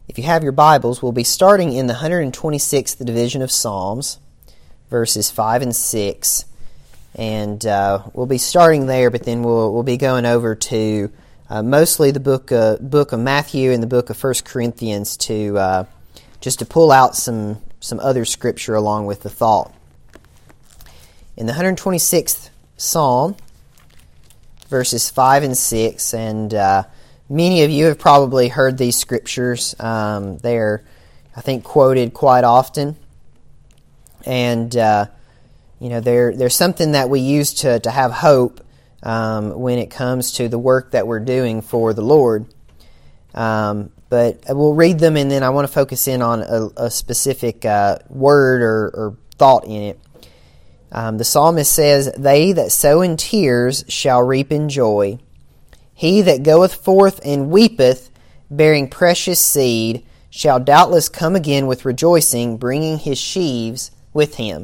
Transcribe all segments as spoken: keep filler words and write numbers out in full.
If you have your Bibles, we'll be starting in the one hundred twenty-sixth division of Psalms, verses five and six. And uh, we'll be starting there, but then we'll we'll be going over to uh, mostly the book uh, book of Matthew and the book of First Corinthians to uh, just to pull out some some other scripture along with the thought. In the one hundred twenty-sixth Psalm, verses five and six, and uh, many of you have probably heard these scriptures. Um, they're, I think, quoted quite often, and uh, you know, they're they're something that we use to to have hope um, when it comes to the work that we're doing for the Lord. Um, but we'll read them, and then I want to focus in on a, a specific uh, word or, or thought in it. Um, the psalmist says, "They that sow in tears shall reap in joy. He that goeth forth and weepeth, bearing precious seed, shall doubtless come again with rejoicing, bringing his sheaves with him."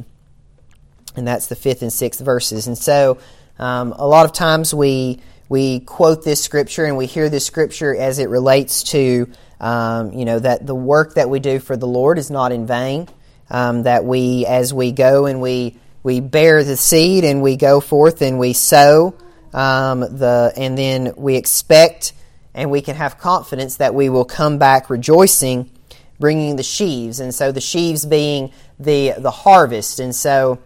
And that's the fifth and sixth verses. And so, um, a lot of times we we quote this scripture and we hear this scripture as it relates to, um, you know, that the work that we do for the Lord is not in vain. Um, that we, as we go and we we bear the seed and we go forth and we sow. Um, the and then we expect and we can have confidence that we will come back rejoicing, bringing the sheaves, and so the sheaves being the the harvest. And so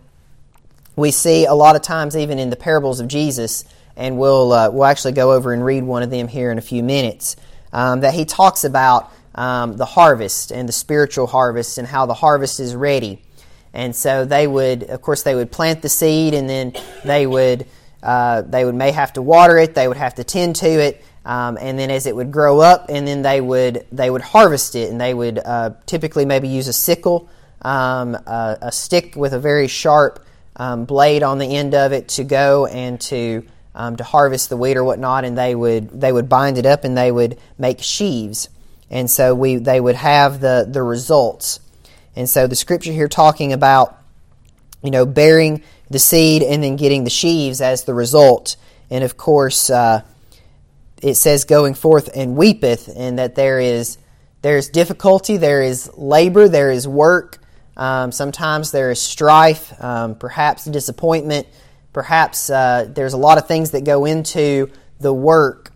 we see a lot of times, even in the parables of Jesus, and we'll uh, we'll actually go over and read one of them here in a few minutes, um, that he talks about um, the harvest and the spiritual harvest and how the harvest is ready. And so they would, of course, they would plant the seed, and then they would. Uh, they would may have to water it, they would have to tend to it, um, and then as it would grow up, and then they would they would harvest it, and they would uh, typically maybe use a sickle, um, a, a stick with a very sharp um, blade on the end of it to go and to um, to harvest the wheat or whatnot, and they would they would bind it up and they would make sheaves, and so we they would have the the results, and so the scripture here talking about, you know, bearing the seed and then getting the sheaves as the result. And of course, uh, it says going forth and weepeth, and that there is there is difficulty, there is labor, there is work. Um, sometimes there is strife, um, perhaps disappointment, perhaps uh, there's a lot of things that go into the work.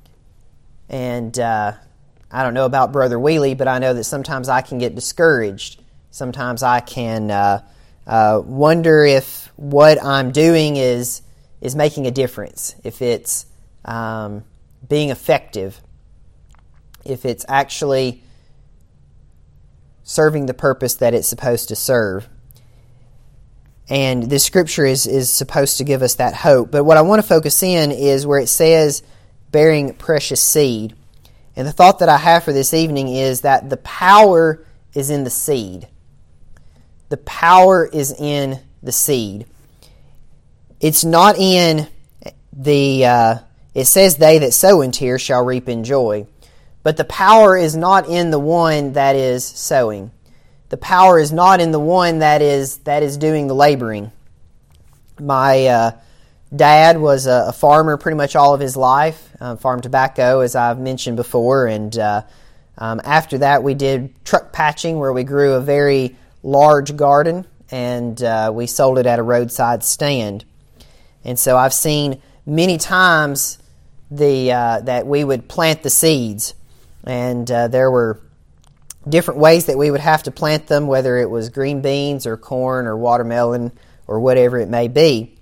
And uh, I don't know about Brother Wheelie, but I know that sometimes I can get discouraged. Sometimes I can uh, uh, wonder if what I'm doing is is making a difference, if it's um, being effective, if it's actually serving the purpose that it's supposed to serve. And this scripture is, is supposed to give us that hope. But what I want to focus in is where it says bearing precious seed. And the thought that I have for this evening is that the power is in the seed. The power is in the seed. It's not in the, uh, it says they that sow in tears shall reap in joy. But the power is not in the one that is sowing. The power is not in the one that is that is doing the laboring. My uh, dad was a, a farmer pretty much all of his life, uh, farmed tobacco, as I've mentioned before. And uh, um, after that, we did truck patching, where we grew a very large garden, and uh, we sold it at a roadside stand. And so I've seen many times the uh, that we would plant the seeds, and uh, there were different ways that we would have to plant them, whether it was green beans or corn or watermelon or whatever it may be.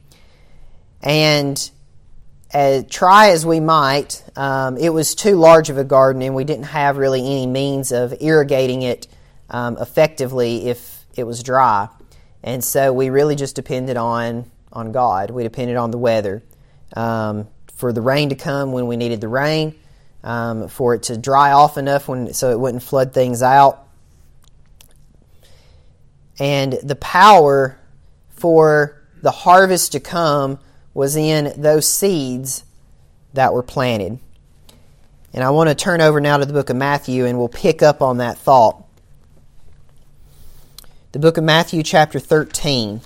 And uh, try as we might, um, it was too large of a garden, and we didn't have really any means of irrigating it um, effectively if it was dry. And so we really just depended on, on God. We depended on the weather. Um, for the rain to come when we needed the rain, um, for it to dry off enough when so it wouldn't flood things out. And the power for the harvest to come was in those seeds that were planted. And I want to turn over now to the book of Matthew, and we'll pick up on that thought. The book of Matthew, chapter thirteen.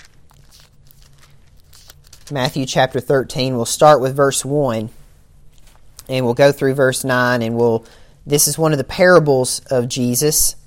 Matthew chapter thirteen, we'll start with verse one, and we'll go through verse nine, and we'll This is one of the parables of Jesus.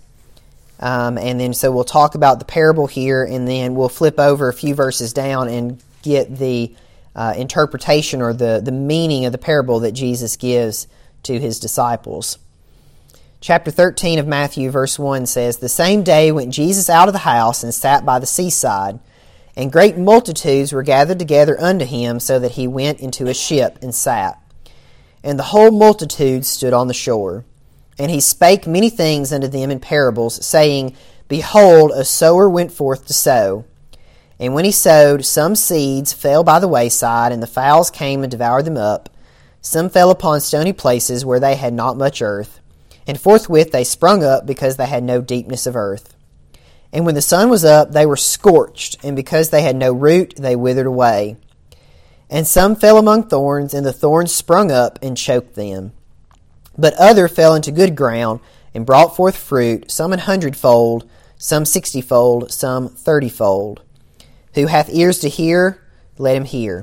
Um, and then so we'll talk about the parable here, and then we'll flip over a few verses down and get the uh, interpretation or the, the meaning of the parable that Jesus gives to his disciples. Chapter thirteen of Matthew, verse one says, "The same day went Jesus out of the house and sat by the seaside, and great multitudes were gathered together unto him, so that he went into a ship and sat. And the whole multitude stood on the shore. And he spake many things unto them in parables, saying, Behold, a sower went forth to sow. And when he sowed, some seeds fell by the wayside, and the fowls came and devoured them up. Some fell upon stony places where they had not much earth. And forthwith they sprung up, because they had no deepness of earth. And when the sun was up, they were scorched, and because they had no root, they withered away. And some fell among thorns, and the thorns sprung up and choked them. But other fell into good ground, and brought forth fruit, some an hundredfold, some sixtyfold, some thirtyfold. Who hath ears to hear, let him hear."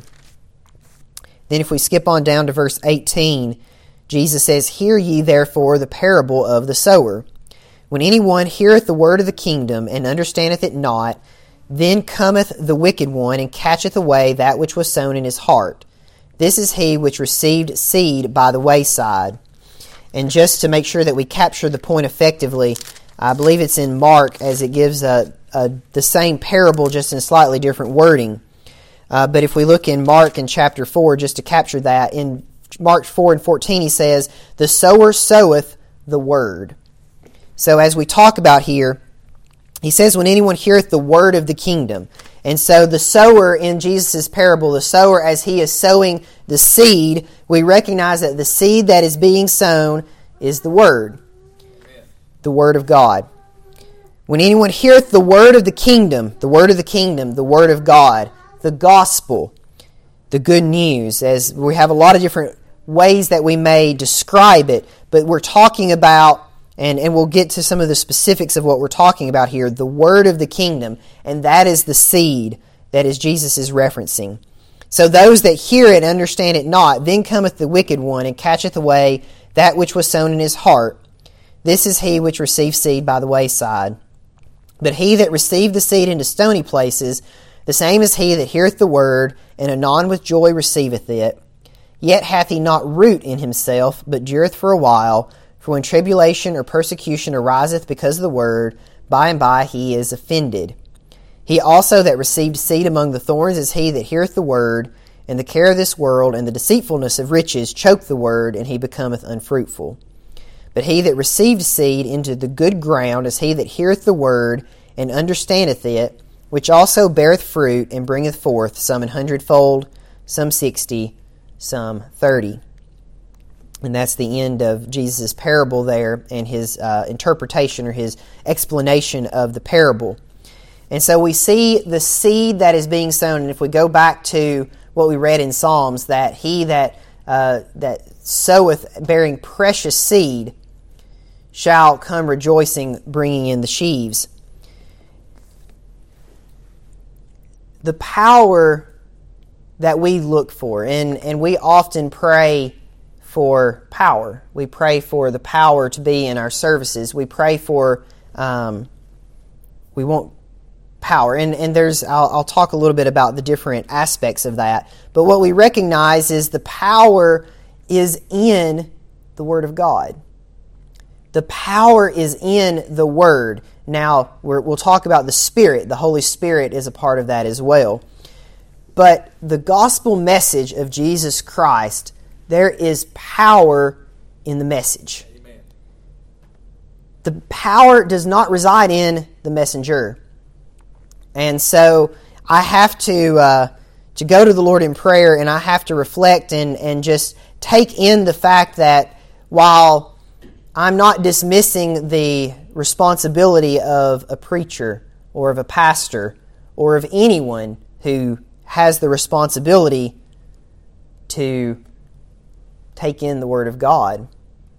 Then if we skip on down to verse eighteen, Jesus says, "Hear ye therefore the parable of the sower. When any one heareth the word of the kingdom, and understandeth it not, then cometh the wicked one, and catcheth away that which was sown in his heart. This is he which received seed by the wayside." And just to make sure that we capture the point effectively, I believe it's in Mark, as it gives a, a, the same parable, just in slightly different wording. Uh, but if we look in Mark in chapter four, just to capture that, in Mark four and fourteen, he says, "The sower soweth the word." So as we talk about here, he says, "When anyone heareth the word of the kingdom." And so the sower in Jesus' parable, the sower as he is sowing the seed, we recognize that the seed that is being sown is the word. Amen. The word of God. When anyone heareth the word of the kingdom, the word of the kingdom, the word of God, the gospel, the good news, as we have a lot of different ways that we may describe it, but we're talking about, and, and we'll get to some of the specifics of what we're talking about here, the word of the kingdom, and that is the seed that is Jesus is referencing. So those that hear it understand it not, then cometh the wicked one, and catcheth away that which was sown in his heart. This is he which received seed by the wayside. But he that received the seed into stony places, the same is he that heareth the word, and anon with joy receiveth it. Yet hath he not root in himself, but dureth for a while. For when tribulation or persecution ariseth because of the word, by and by he is offended. He also that received seed among the thorns is he that heareth the word, and the care of this world and the deceitfulness of riches choke the word, and he becometh unfruitful. But he that received seed into the good ground is he that heareth the word, and understandeth it, which also beareth fruit, and bringeth forth some an hundredfold, some sixty, some thirty. And that's the end of Jesus' parable there, and his uh, interpretation or his explanation of the parable. And so we see the seed that is being sown, and if we go back to what we read in Psalms, that he that uh, that soweth bearing precious seed shall come rejoicing, bringing in the sheaves. The power that we look for, and, and we often pray for power. We pray for the power to be in our services. We pray for, um, we want power. And, and there's, I'll, I'll talk a little bit about the different aspects of that. But what we recognize is the power is in the Word of God. The power is in the Word. Now, we're, we'll talk about the Spirit. The Holy Spirit is a part of that as well. But the gospel message of Jesus Christ, there is power in the message. Amen. The power does not reside in the messenger. And so I have to uh, to go to the Lord in prayer, and I have to reflect and, and just take in the fact that while I'm not dismissing the responsibility of a preacher or of a pastor or of anyone who has the responsibility to take in the Word of God,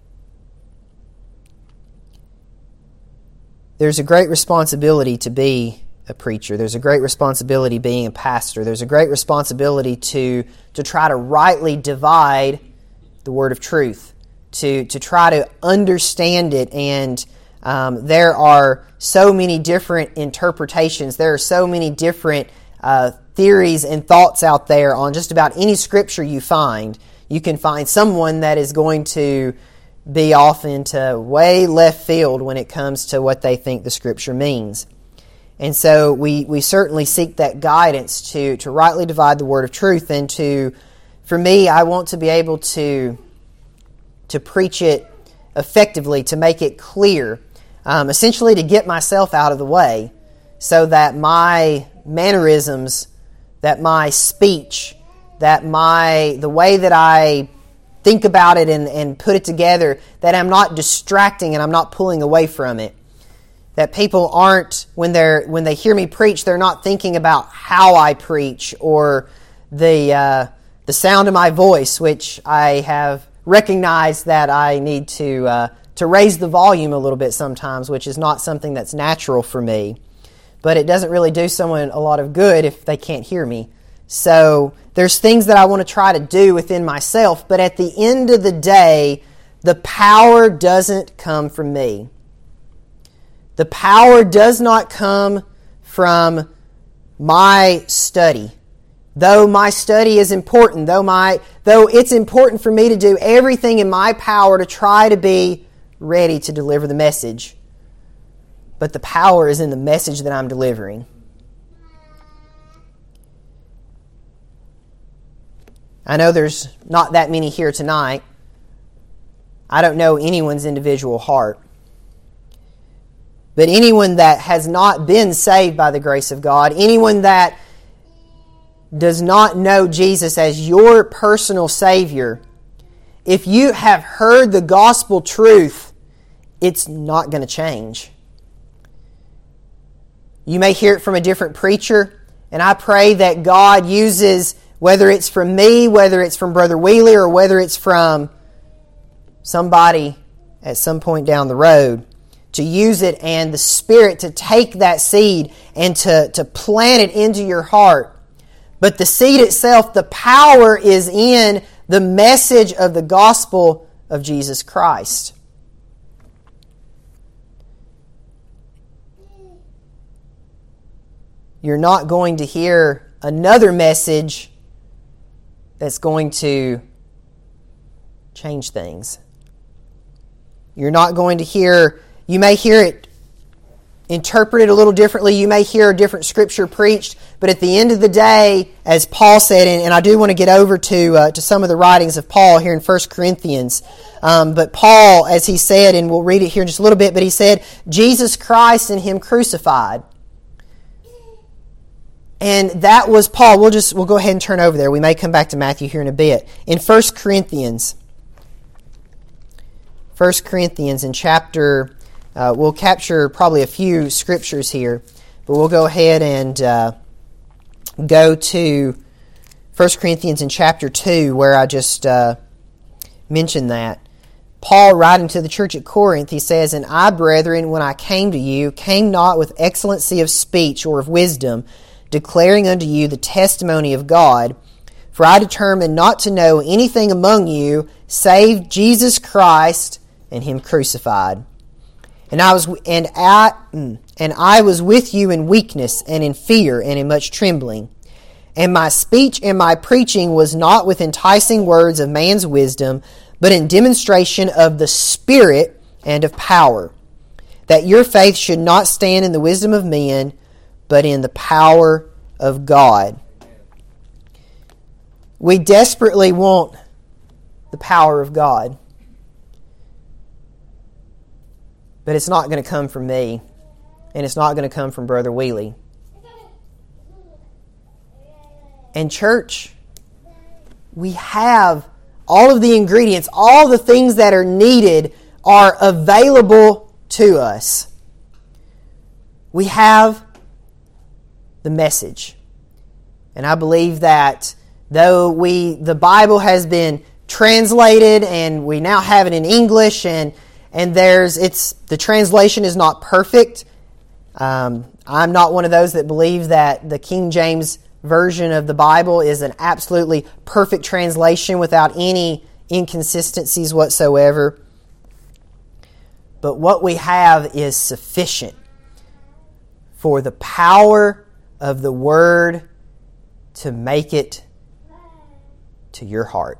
there's a great responsibility to be a preacher. There's a great responsibility being a pastor. There's a great responsibility to, to try to rightly divide the word of truth, to, to try to understand it. And um, there are so many different interpretations. There are so many different uh, theories and thoughts out there on just about any scripture you find. You can find someone that is going to be off into way left field when it comes to what they think the scripture means. And so we, we certainly seek that guidance to, to rightly divide the word of truth, and to, for me, I want to be able to, to preach it effectively, to make it clear, um, essentially to get myself out of the way so that my mannerisms, that my speech, that my the way that I think about it and, and put it together, that I'm not distracting and I'm not pulling away from it. That people aren't, when they're when they hear me preach, they're not thinking about how I preach or the uh, the sound of my voice, which I have recognized that I need to uh, to raise the volume a little bit sometimes, which is not something that's natural for me. But it doesn't really do someone a lot of good if they can't hear me. So there's things that I want to try to do within myself, but at the end of the day, the power doesn't come from me. The power does not come from my study. Though my study is important, though my though it's important for me to do everything in my power to try to be ready to deliver the message. But the power is in the message that I'm delivering. I know there's not that many here tonight. I don't know anyone's individual heart. But anyone that has not been saved by the grace of God, anyone that does not know Jesus as your personal Savior, if you have heard the gospel truth, it's not going to change. You may hear it from a different preacher, and I pray that God uses, whether it's from me, whether it's from Brother Wheeler, or whether it's from somebody at some point down the road, to use it and the Spirit to take that seed and to, to plant it into your heart. But the seed itself, the power is in the message of the gospel of Jesus Christ. You're not going to hear another message that's going to change things. You're not going to hear, you may hear it interpreted a little differently, you may hear a different scripture preached, but at the end of the day, as Paul said, and, and I do want to get over to uh, to some of the writings of Paul here in First Corinthians, um, but Paul, as he said, and we'll read it here in just a little bit, but he said, Jesus Christ and Him crucified. And that was Paul. We'll just we'll go ahead and turn over there. We may come back to Matthew here in a bit. In First Corinthians, First Corinthians in chapter, uh, we'll capture probably a few scriptures here, but we'll go ahead and uh, go to First Corinthians in chapter two, where I just uh, mentioned that. Paul, writing to the church at Corinth, he says, "And I, brethren, when I came to you, came not with excellency of speech or of wisdom, declaring unto you the testimony of God. For I determined not to know anything among you save Jesus Christ and Him crucified. And I was and I and I was with you in weakness and in fear and in much trembling. And my speech and my preaching was not with enticing words of man's wisdom, but in demonstration of the Spirit and of power, that your faith should not stand in the wisdom of men, but in the power of God." We desperately want the power of God. But it's not going to come from me. And it's not going to come from Brother Wheelie. And church, we have all of the ingredients, all the things that are needed are available to us. We have the message. And I believe that though we the Bible has been translated and we now have it in English, and and there's it's the translation is not perfect. Um, I'm not one of those that believe that the King James version of the Bible is an absolutely perfect translation without any inconsistencies whatsoever. But what we have is sufficient for the power of the Word to make it to your heart.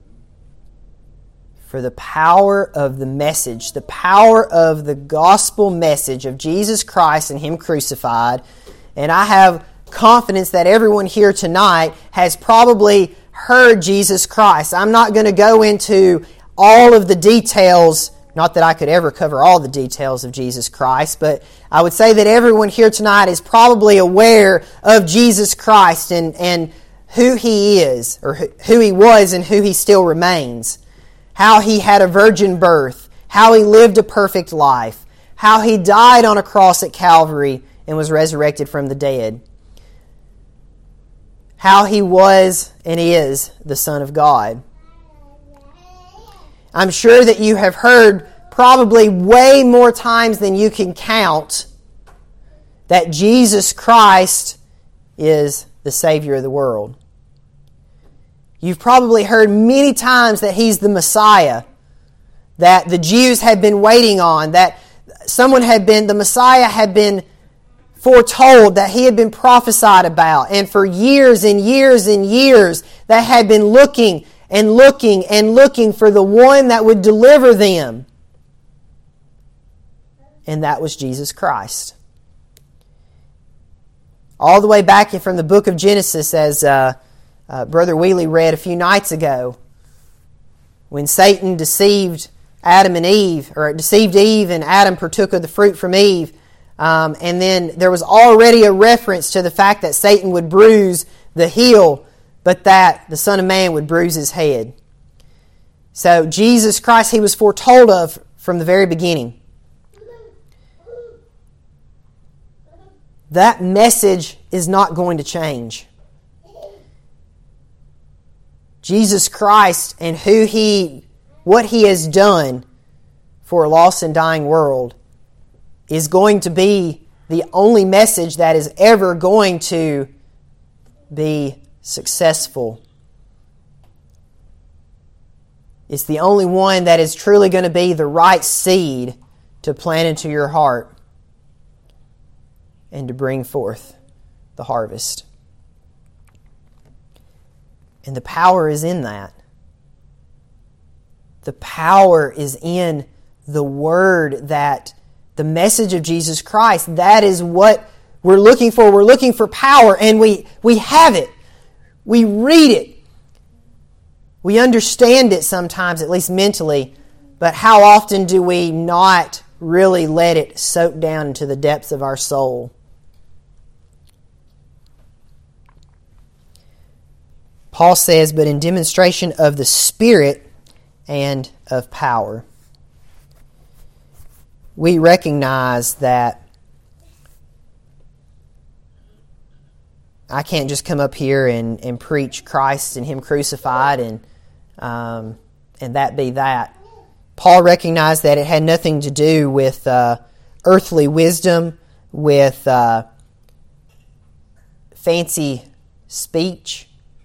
For the power of the message, the power of the gospel message of Jesus Christ and Him crucified. And I have confidence that everyone here tonight has probably heard Jesus Christ. I'm not going to go into all of the details, not that I could ever cover all the details of Jesus Christ, but I would say that everyone here tonight is probably aware of Jesus Christ and, and who He is, or who He was and who He still remains. How He had a virgin birth, how He lived a perfect life, how He died on a cross at Calvary and was resurrected from the dead. How He was and is the Son of God. I'm sure that you have heard probably way more times than you can count that Jesus Christ is the Savior of the world. You've probably heard many times that He's the Messiah, that the Jews had been waiting on, that someone had been, the Messiah had been foretold, that He had been prophesied about. And for years and years and years, they had been looking and looking and looking for the one that would deliver them. And that was Jesus Christ. All the way back from the book of Genesis, as uh, uh, Brother Wheely read a few nights ago, when Satan deceived Adam and Eve, or deceived Eve and Adam partook of the fruit from Eve, um, and then there was already a reference to the fact that Satan would bruise the heel, but that the Son of Man would bruise His head. So Jesus Christ, He was foretold of from the very beginning. That message is not going to change. Jesus Christ and who He, what He has done for a lost and dying world is going to be the only message that is ever going to be successful. It's the only one that is truly going to be the right seed to plant into your heart and to bring forth the harvest. And the power is in that. The power is in the Word, that the message of Jesus Christ, that is what we're looking for. We're looking for power, and we, we have it. We read it. We understand it sometimes, at least mentally, but how often do we not really let it soak down into the depths of our soul? Paul says, but in demonstration of the Spirit and of power. We recognize that I can't just come up here and, and preach Christ and Him crucified and um, and that be that. Paul recognized that it had nothing to do with uh, earthly wisdom, with uh, fancy speech.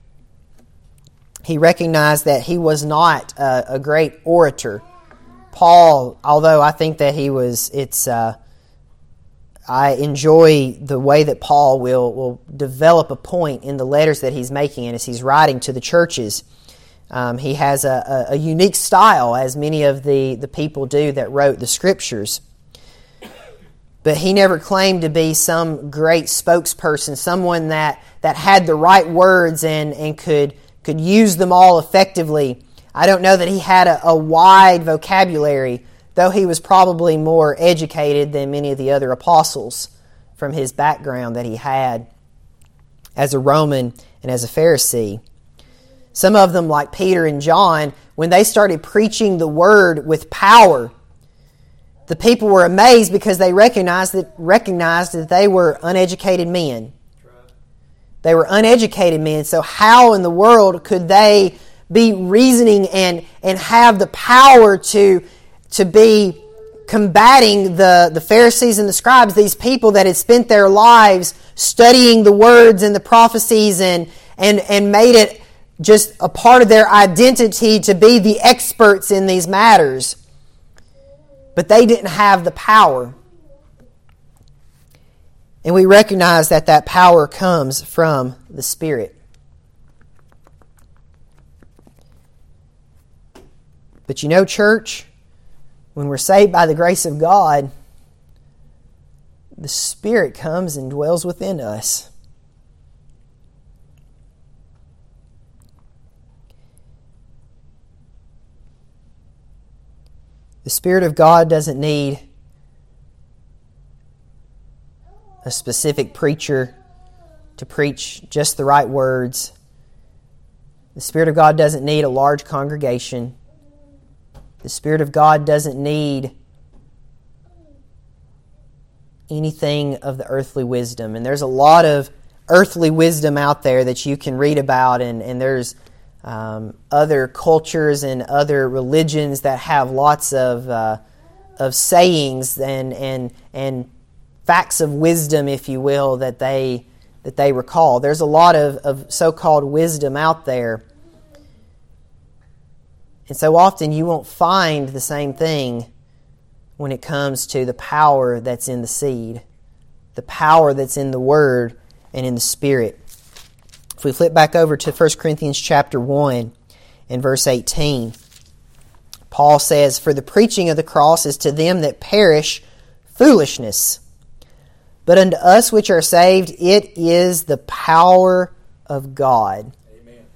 He recognized that he was not a, a great orator. Paul, although I think that he was, it's, uh, I enjoy the way that Paul will, will develop a point in the letters that he's making and as he's writing to the churches. Um, he has a, a, a unique style, as many of the, the people do that wrote the Scriptures. But he never claimed to be some great spokesperson, someone that, that had the right words and, and could could use them all effectively. I don't know that he had a, a wide vocabulary, though he was probably more educated than many of the other apostles from his background that he had as a Roman and as a Pharisee. Some of them, like Peter and John, when they started preaching the Word with power, the people were amazed because they recognized that, recognized that they were uneducated men. They were uneducated men, so how in the world could they be reasoning and, and have the power to, to be combating the, the Pharisees and the scribes, these people that had spent their lives studying the words and the prophecies and, and, and made it just a part of their identity to be the experts in these matters. But they didn't have the power. And we recognize that that power comes from the Spirit. But you know, church, when we're saved by the grace of God, the Spirit comes and dwells within us. The Spirit of God doesn't need a specific preacher to preach just the right words. The Spirit of God doesn't need a large congregation. The Spirit of God doesn't need anything of the earthly wisdom. And there's a lot of earthly wisdom out there that you can read about, and, and there's um, other cultures and other religions that have lots of uh, of sayings and and and facts of wisdom, if you will, that they that they recall. There's a lot of, of so-called wisdom out there. And so often you won't find the same thing when it comes to the power that's in the seed, the power that's in the Word and in the Spirit. If we flip back over to First Corinthians chapter one and verse eighteen, Paul says, "For the preaching of the cross is to them that perish foolishness, but unto us which are saved it is the power of God." Amen.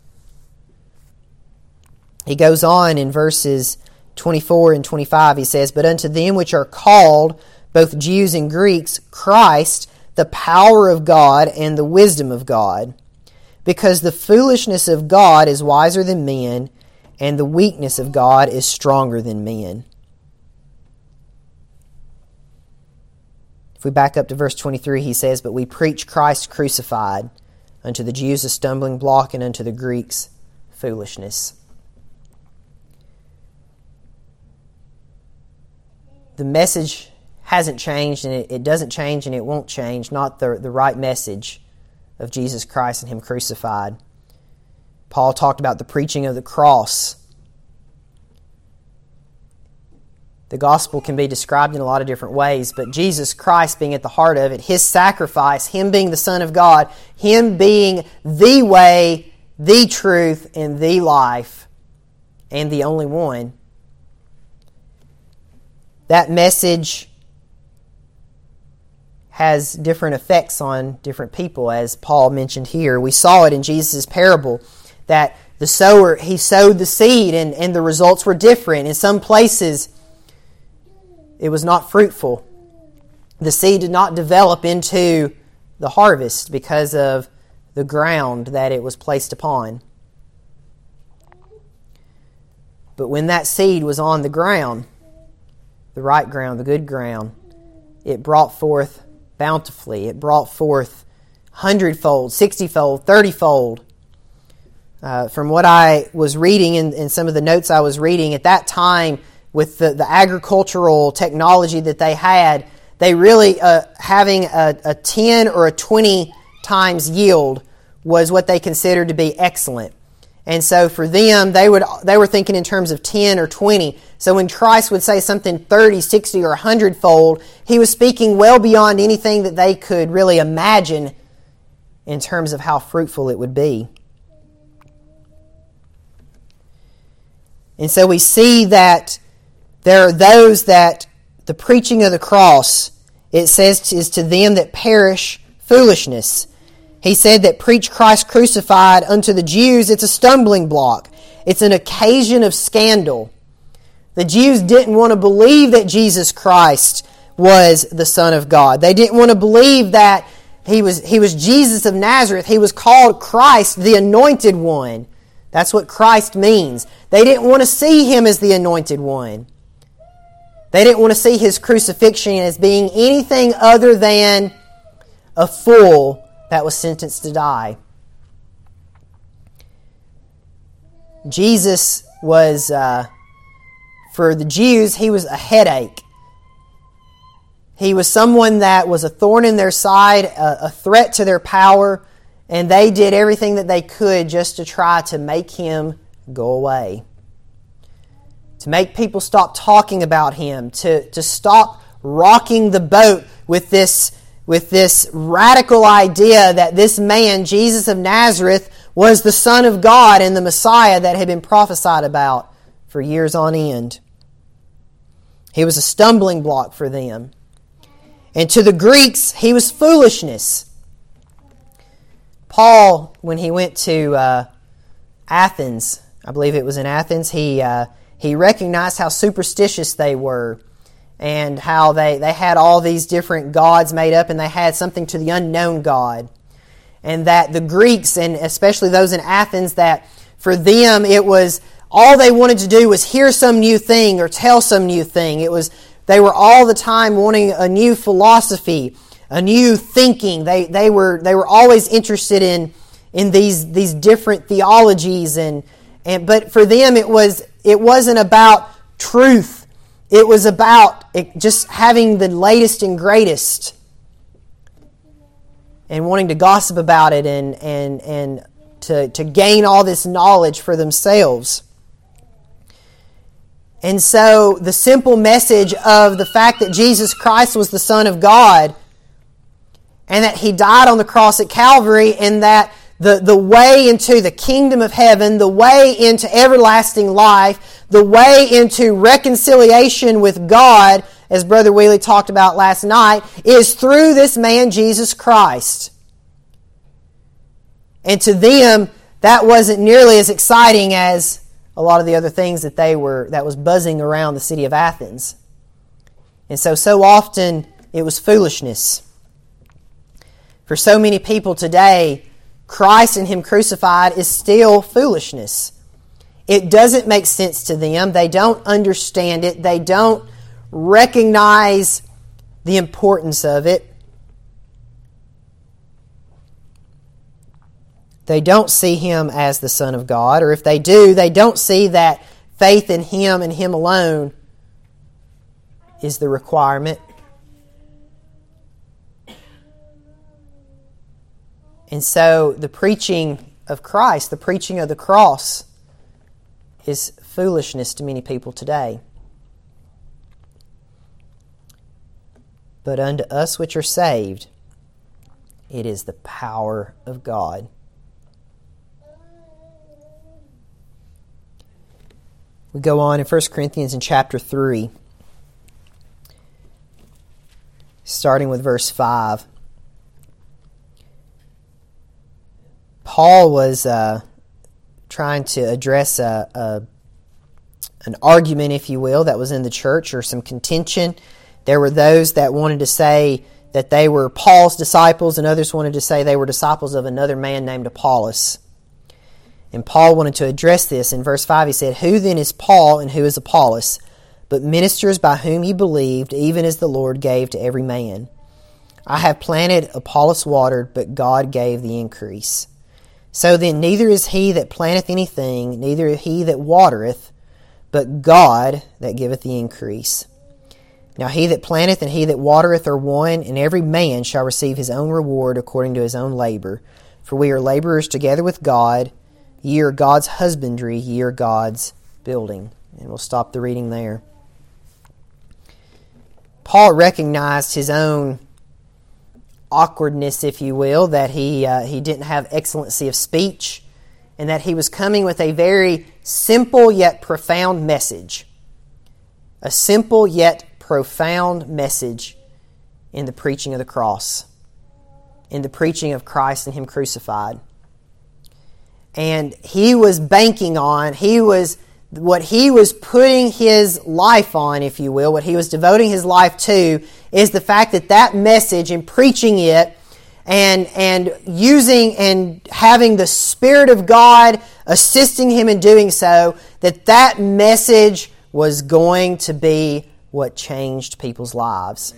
He goes on in verses twenty-four and twenty-five, he says, "But unto them which are called, both Jews and Greeks, Christ, the power of God and the wisdom of God. Because the foolishness of God is wiser than men, and the weakness of God is stronger than men." If we back up to verse twenty-three, he says, "But we preach Christ crucified, unto the Jews a stumbling block, and unto the Greeks foolishness." The message hasn't changed, and it, it doesn't change, and it won't change. Not the, the right message of Jesus Christ and Him crucified. Paul talked about the preaching of the cross. The gospel can be described in a lot of different ways, but Jesus Christ being at the heart of it, His sacrifice, Him being the Son of God, Him being the way, the truth, and the life, and the only one. That message has different effects on different people, as Paul mentioned here. We saw it in Jesus' parable, that the sower, he sowed the seed, and, and the results were different. In some places, it was not fruitful. The seed did not develop into the harvest because of the ground that it was placed upon. But when that seed was on the ground, the right ground, the good ground, it brought forth bountifully. It brought forth hundredfold, sixtyfold, thirtyfold. Uh, from what I was reading in, in some of the notes I was reading, at that time, with the, the agricultural technology that they had, they really, uh, having a, a ten or a twenty times yield was what they considered to be excellent. And so for them, they would they were thinking in terms of ten or twenty. So when Christ would say something thirty, sixty, or a hundredfold, He was speaking well beyond anything that they could really imagine in terms of how fruitful it would be. And so we see that there are those that the preaching of the cross, it says, is to them that perish foolishness. He said that preach Christ crucified unto the Jews, it's a stumbling block. It's an occasion of scandal. The Jews didn't want to believe that Jesus Christ was the Son of God. They didn't want to believe that He was, he was Jesus of Nazareth. He was called Christ, the Anointed One. That's what Christ means. They didn't want to see Him as the Anointed One. They didn't want to see His crucifixion as being anything other than a fool that was sentenced to die. Jesus was, uh, for the Jews, He was a headache. He was someone that was a thorn in their side, a, a threat to their power, And they did everything that they could just to try to make him go away. To make people stop talking about him. To, to stop rocking the boat with this, with this radical idea that this man, Jesus of Nazareth, was the Son of God and the Messiah that had been prophesied about for years on end. He was a stumbling block for them. And to the Greeks, he was foolishness. Paul, when he went to uh, Athens, I believe it was in Athens, he uh, he recognized how superstitious they were and how they, they had all these different gods made up and they had something to the unknown God. And that the Greeks, and especially those in Athens, that for them it was all they wanted to do was hear some new thing or tell some new thing. It was they were all the time wanting a new philosophy, a new thinking. They they were they were always interested in in these these different theologies and and but for them it was it wasn't about truth. It was about it just having the latest and greatest and wanting to gossip about it and and and to to gain all this knowledge for themselves. And so the simple message of the fact that Jesus Christ was the Son of God and that He died on the cross at Calvary and that the, the way into the kingdom of heaven, the way into everlasting life, the way into reconciliation with God, as Brother Wheelie talked about last night, is through this man Jesus Christ. And to them, that wasn't nearly as exciting as a lot of the other things that they were that was buzzing around the city of Athens. And so, so often it was foolishness. For so many people today, Christ and Him crucified is still foolishness. It doesn't make sense to them. They don't understand it. They don't recognize the importance of it. They don't see Him as the Son of God, or if they do, they don't see that faith in Him and Him alone is the requirement. And so the preaching of Christ, the preaching of the cross, is foolishness to many people today. But unto us which are saved, it is the power of God. We go on in First Corinthians in chapter three, starting with verse five. Paul was uh, trying to address a, a, an argument, if you will, that was in the church, or some contention. There were those that wanted to say that they were Paul's disciples, and others wanted to say they were disciples of another man named Apollos. And Paul wanted to address this. In verse five he said, "Who then is Paul and who is Apollos? But ministers by whom ye believed, even as the Lord gave to every man. I have planted, Apollos watered, but God gave the increase. So then neither is he that planteth anything, neither he that watereth, but God that giveth the increase. Now he that planteth and he that watereth are one, and every man shall receive his own reward according to his own labor. For we are laborers together with God. Ye are God's husbandry, ye are God's building." And we'll stop the reading there. Paul recognized his own awkwardness, if you will, that he uh, he didn't have excellency of speech, and that he was coming with a very simple yet profound message. A simple yet profound message in the preaching of the cross, in the preaching of Christ and Him crucified. And he was banking on, he was, what he was putting his life on, if you will, what he was devoting his life to, is the fact that that message and preaching it and, and using and having the Spirit of God assisting him in doing so, that that message was going to be what changed people's lives.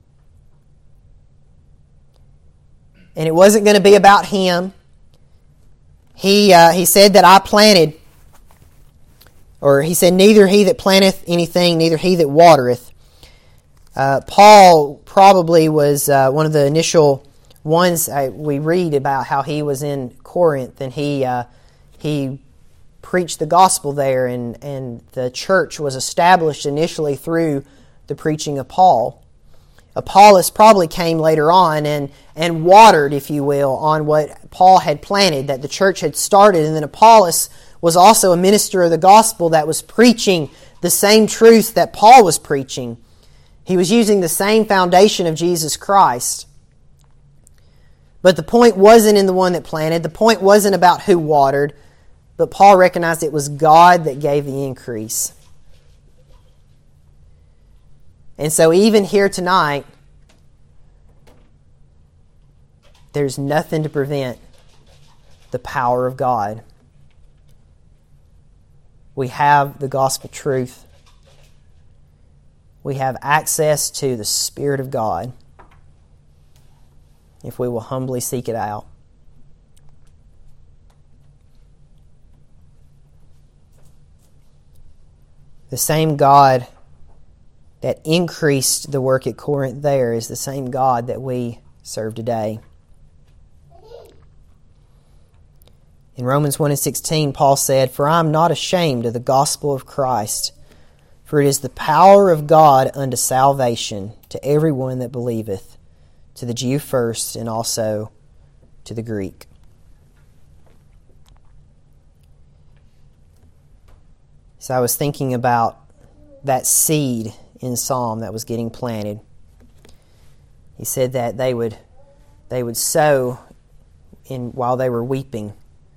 And it wasn't going to be about him. He uh, he said that I planted, or he said, neither he that planteth anything, neither he that watereth. Uh, Paul probably was uh, one of the initial Once uh, we read about how he was in Corinth and he uh, he preached the gospel there, and, and the church was established initially through the preaching of Paul. Apollos probably came later on and, and watered, if you will, on what Paul had planted, that the church had started. And then Apollos was also a minister of the gospel that was preaching the same truths that Paul was preaching. He was using the same foundation of Jesus Christ. But the point wasn't in the one that planted. The point wasn't about who watered. But Paul recognized it was God that gave the increase. And so even here tonight, there's nothing to prevent the power of God. We have the gospel truth. We have access to the Spirit of God if we will humbly seek it out. The same God that increased the work at Corinth there is the same God that we serve today. In Romans one and sixteen, Paul said, "For I am not ashamed of the gospel of Christ, for it is the power of God unto salvation to everyone that believeth, to the Jew first, and also to the Greek." So I was thinking about that seed in Psalm that was getting planted. He said that they would they would sow in while they were weeping,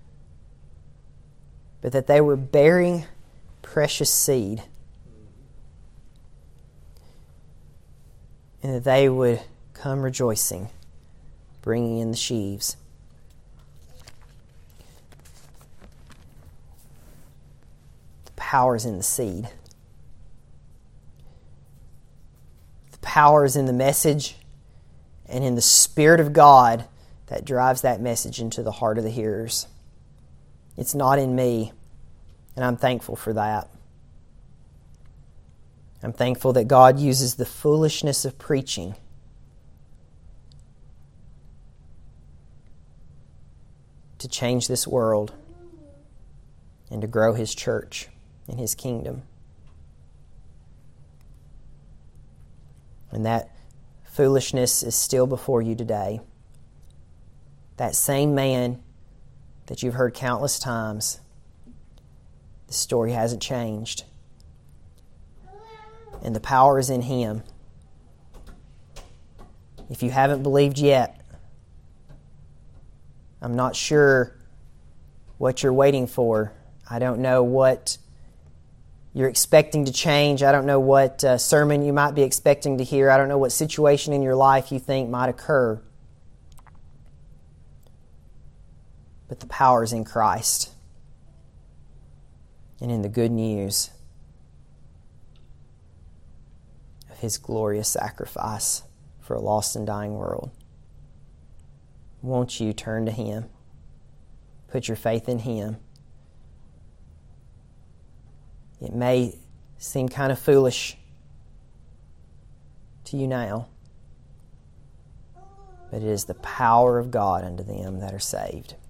but that they were bearing precious seed, and that they would come rejoicing, bringing in the sheaves. The power is in the seed. The power is in the message and in the Spirit of God that drives that message into the heart of the hearers. It's not in me, and I'm thankful for that. I'm thankful that God uses the foolishness of preaching to change this world and to grow His church and His kingdom. And that foolishness is still before you today. That same man that you've heard countless times, the story hasn't changed. And the power is in Him. If you haven't believed yet, I'm not sure what you're waiting for. I don't know what you're expecting to change. I don't know what uh, sermon you might be expecting to hear. I don't know what situation in your life you think might occur. But the power is in Christ and in the good news of His glorious sacrifice for a lost and dying world. Won't you turn to Him? Put your faith in Him. It may seem kind of foolish to you now, but it is the power of God unto them that are saved.